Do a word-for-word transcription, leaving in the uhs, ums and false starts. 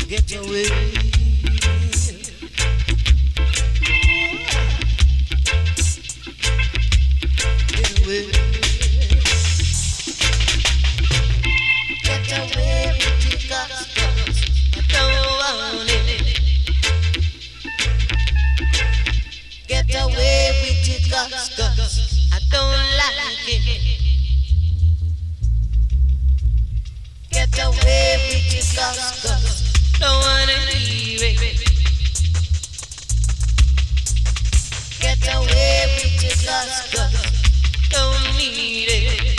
Get away. Get away. Get away with your customs. I don't want it. Get away with your customs. I don't like it. Get away with your customs. Don't wanna leave it. Get away with your customs. Don't need it.